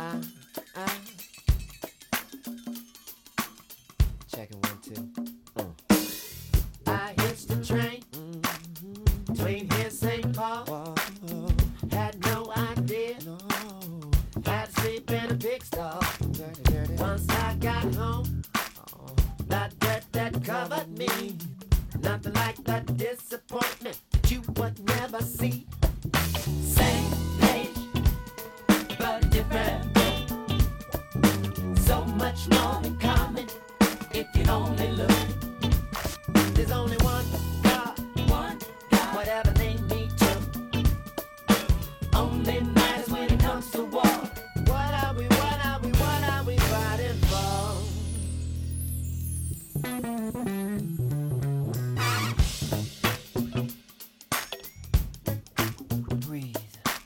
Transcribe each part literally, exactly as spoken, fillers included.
uh, uh. Checking one, two. Uh. I hitched the train mm-hmm. between here and Saint Paul. Whoa. Had no idea. No. Had to sleep in a big stall. Dirty, dirty. Once I got home, oh. that dirt that covered me. Nothing like that disappointment that you would never see. Same page, but different. So much more in common if you only look. There's only one God, one God, whatever name he took. Only matters when it comes to war. What are we, what are we, what are we fighting for? Breathe.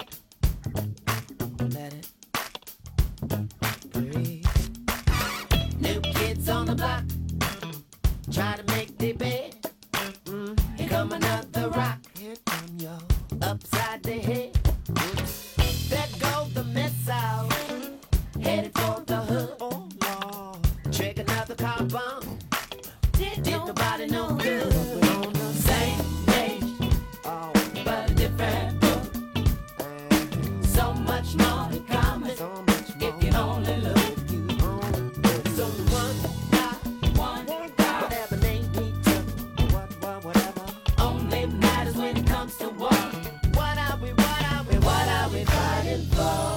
Let it breathe. New kids on the block try to make their bed. Mm. Here come another rock. Here come y'all upside their head. There go the missile headed for the hood. Oh Lord, trigger another car bomb. Did nobody know good? On the same page, oh, but a different book. So much more in common if you only look. So one God, one God, whatever name he took, what, what, whatever. Only matters when it comes to war. What are we, what are we, what are we fighting for?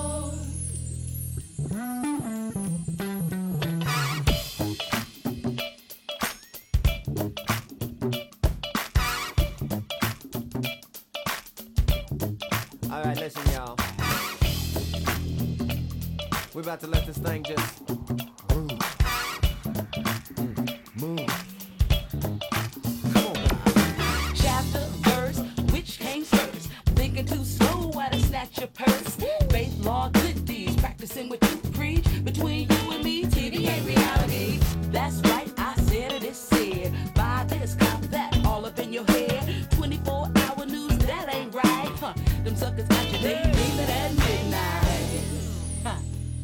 All right, listen, y'all. We're about to let this thing just move. Move. Come on, guys. Chapter, verse, which came first? Thinking too slow, why to snatch your purse? Faith, law, good deeds, practicing what you preach. Between you and me, T V ain't reality. That's right, I said it, it's said. Buy this, cop that, all up in your head. twenty-four hour news, that ain't right. Huh. Them suckers got you daydreaming at midnight. Huh.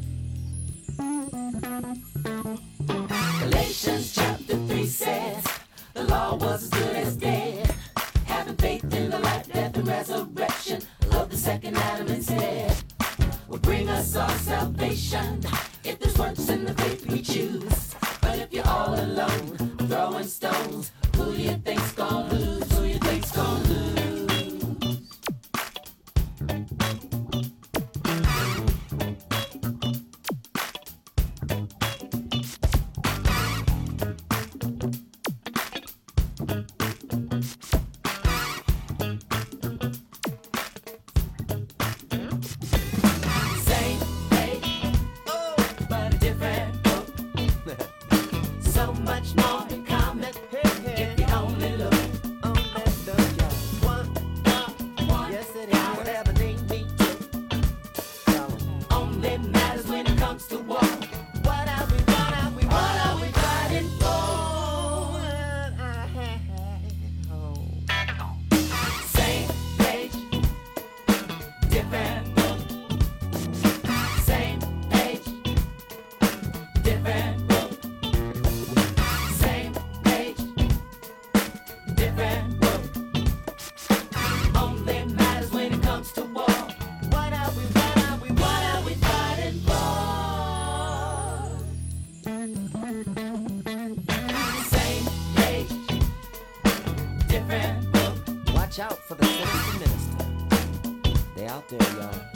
Galatians chapter three says, the law was as good as dead. Having faith in the life, death, and resurrection of the second Adam instead will bring us all salvation if there's works in the faith we choose. But if you're all alone, throwing stones, who do you think's gonna lose? Who you think's gonna lose? Same page, oh, but a different book. So much more in common if you only look. Only look, y'all. One God, One yes it is. God. Whatever name he took. Y'all. Only matters when it comes to war. What are we, what are we, what are we fighting for? Same page, different book. Same page, different book. Same page, different book. Only matters when it comes to war. What are we, what are we, what are we fighting for? Same page, different book. Watch out for the citizen minister. They out there, y'all.